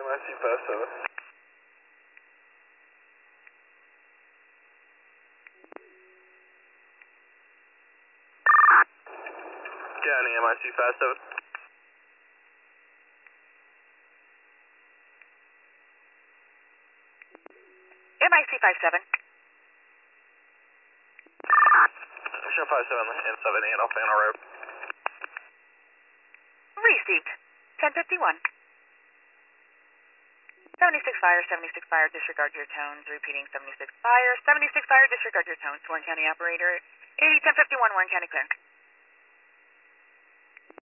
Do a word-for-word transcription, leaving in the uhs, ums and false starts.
M I C five seven. County M I C five seven. M I C five seven. Show five seven and seven eight off Anna Road. Received. ten fifty-one. seventy-six fire, seventy-six fire, disregard your tones. Repeating seventy-six fire, seventy-six fire, disregard your tones. Warren County operator, eighty ten fifty-one, Warren County clear.